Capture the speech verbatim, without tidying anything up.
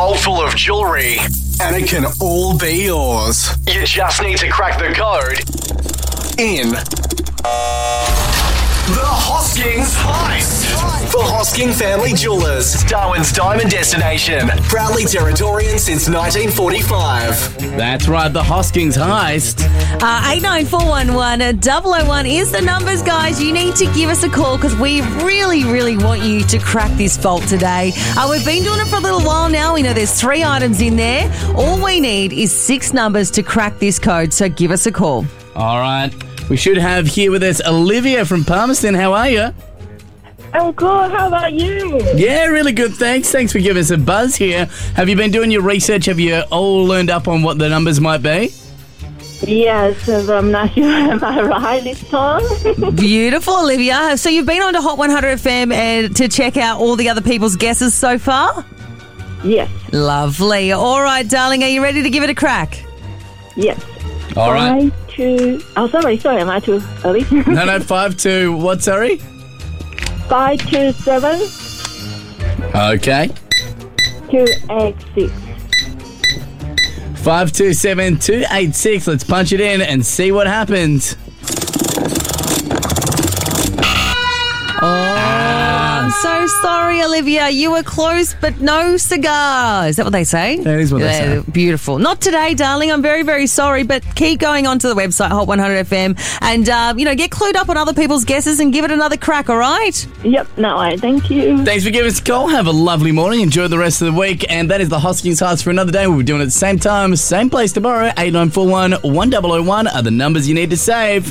vault full of jewellery, and it can all be yours. You just need to crack the code in The Hoskings Heist. For Hosking Family Jewellers, Darwin's diamond destination. Proudly Territorian since nineteen forty-five. That's right, the Hoskings Heist. Uh, eight nine four one one double oh one is the numbers, guys. You need to give us a call because we really, really want you to crack this vault today. Uh, we've been doing it for a little while now. We know there's three items in there. All we need is six numbers to crack this code, so give us a call. All right. We should have here with us Olivia from Palmerston. How are you? I'm good. How about you? Yeah, really good, thanks. Thanks for giving us a buzz here. Have you been doing your research? Have you all learned up on what the numbers might be? Yes, but I'm not sure. Am I right this time? Beautiful, Olivia. So you've been on to Hot one hundred F M and to check out all the other people's guesses so far? Yes. Lovely. All right, darling, are you ready to give it a crack? Yes. All right. Five, two... Oh, sorry, sorry. Am I too early? No, no, five, two, what, sorry? Five, two, seven, Okay. two, eight, six. five two seven two eight six. Let's punch it in and see what happens. I'm so sorry, Olivia. You were close, but no cigar. Is that what they say? That is what they say. Beautiful. Not today, darling. I'm very, very sorry, but keep going onto the website, Hot one hundred F M, and, uh, you know, get clued up on other people's guesses and give it another crack, all right? Yep, no, I thank you. Thanks for giving us a call. Have a lovely morning. Enjoy the rest of the week. And that is the Hoskings Heist for another day. We'll be doing it at the same time, same place tomorrow. eight nine four one one oh oh one are the numbers you need to save.